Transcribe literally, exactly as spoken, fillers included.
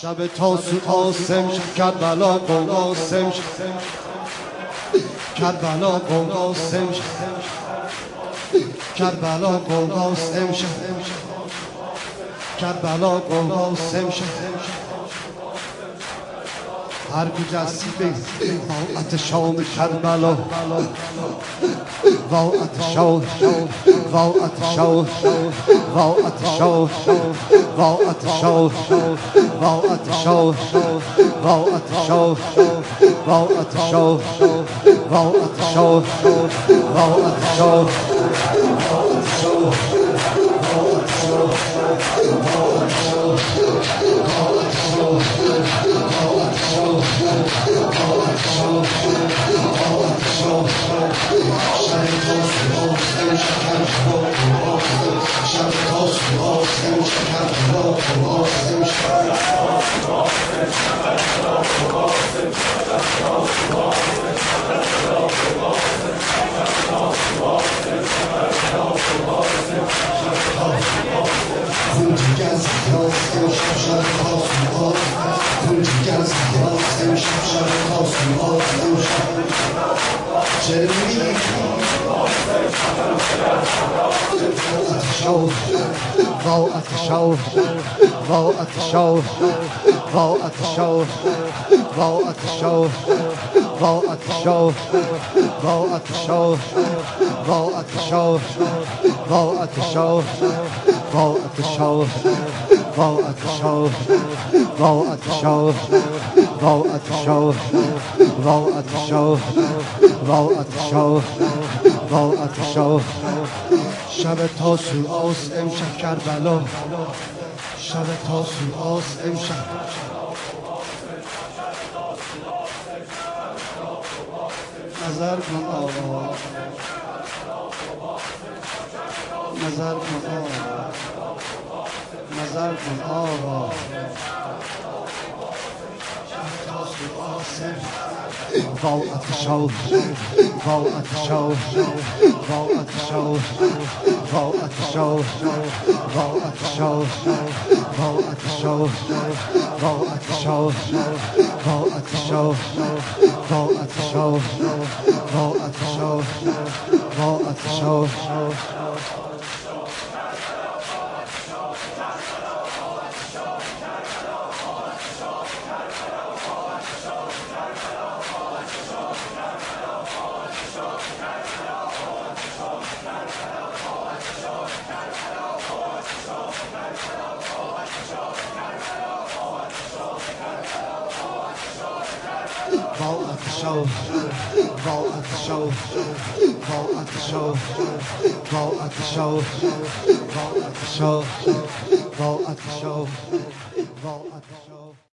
شب تاسو آسم شد کربلا قوم آسم شد کربلا قوم آسم شد کربلا قوم آسم شد کربلا قوم آسم شد هر گجستی به واعت شام کربلا واعت شام واعت شام واعت شام واعت شام واعت شام واعت شام واعت شام واعت شام واعت شام ضوءة الشوف ضوءة الشوف ضوءة الشوف ضوءة الشوف ضوءة الشوف ضوءة الشوف ضوءة الشوف ضوءة الشوف ضوءة الشوف ضوءة الشوف ضوءة الشوف ضوءة الشوف ضوءة الشوف ضوءة الشوف ضوءة الشوف شب تاسو آس امشب کربلا شب تاسو آس امشب نظر کن آقا نظر کن آقا نظر کن آقا ضوءة الشوف ضوءة الشوف ضوءة الشوف ضوءة الشوف ضوءة الشوف ضوءة الشوف ضوءة الشوف ضوءة الشوف ضوءة الشوف ضوءة الشوف ضوءة الشوف ضوءة الشوف ضوءة الشوف ضوءة الشوف ضوءة الشوف ضوءة الشوف ضوءة الشوف ضوءة الشوف